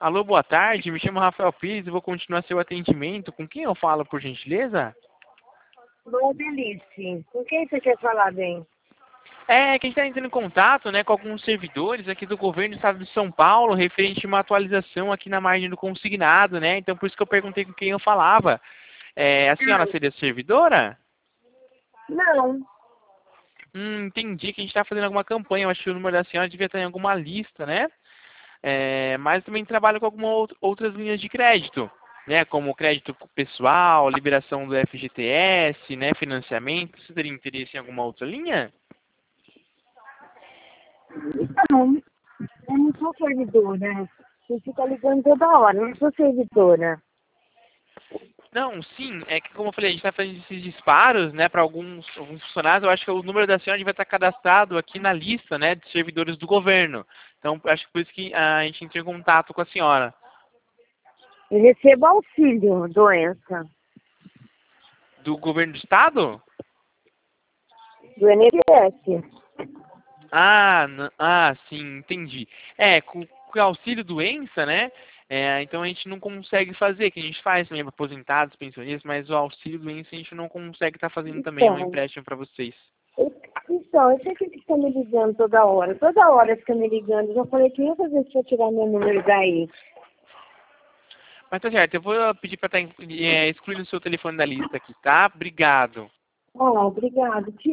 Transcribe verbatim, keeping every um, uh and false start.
Alô, boa tarde. Me chamo Rafael Pires e vou continuar seu atendimento. Com quem eu falo, por gentileza? Boa Delice. Com quem você quer falar, bem? É que a gente está entrando em contato, né, com alguns servidores aqui do governo do estado de São Paulo, referente a uma atualização aqui na margem do consignado, né? Então, por isso que eu perguntei com quem eu falava. É, a senhora seria servidora? Não. Hum, entendi que a gente está fazendo alguma campanha. Eu acho que o número da senhora devia estar em alguma lista, né? É, mas também trabalho com algumas outras linhas de crédito, né? Como crédito pessoal, liberação do F G T S, né? Financiamento. Você teria interesse em alguma outra linha? Não. Eu não sou servidora. Você fica ligando toda hora. Eu não sou servidora. Não, sim, é que como eu falei, a gente está fazendo esses disparos, né, para alguns, alguns funcionários. Eu acho que o número da senhora vai estar cadastrado aqui na lista, né, de servidores do governo. Então, acho que por isso que a gente entrou em contato com a senhora. Eu recebo auxílio, doença. Do governo do estado? Do I N S S. Ah, n- ah, sim, entendi. É, com, com o auxílio doença, né? É, então a gente não consegue fazer, que a gente faz também para aposentados, pensionistas, mas o auxílio doença a gente não consegue estar fazendo também, é um Então, empréstimo para vocês. eu, então, eu sei que ele fica me ligando toda hora. Toda hora fica me ligando. Eu já falei que ia fazer se eu tirar meu número daí. Mas tá certo, eu vou pedir para estar excluindo o seu telefone da lista aqui, tá? Obrigado. Ah, obrigado.